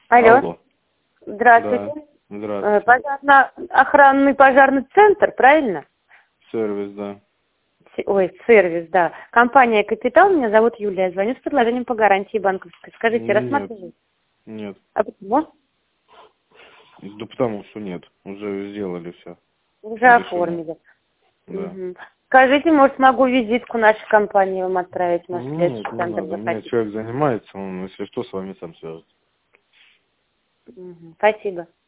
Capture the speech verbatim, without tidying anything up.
Алло. Алло. Здравствуйте. Да. Здравствуйте. Пожарно-охранный пожарный центр, правильно? Сервис, да. С- Ой, сервис, да. Компания «Капитал», меня зовут Юлия. Звоню с предложением по гарантии банковской. Скажите, Нет. рассматриваете? Нет. А почему? Да потому что нет. Уже сделали все. Уже оформили. Да. Угу. Скажите, может, могу визитку нашей компании вам отправить? Может, в Нет, следующий не центр надо. У меня захотите? человек занимается, он, если что, с вами сам свяжется. Угу. Спасибо.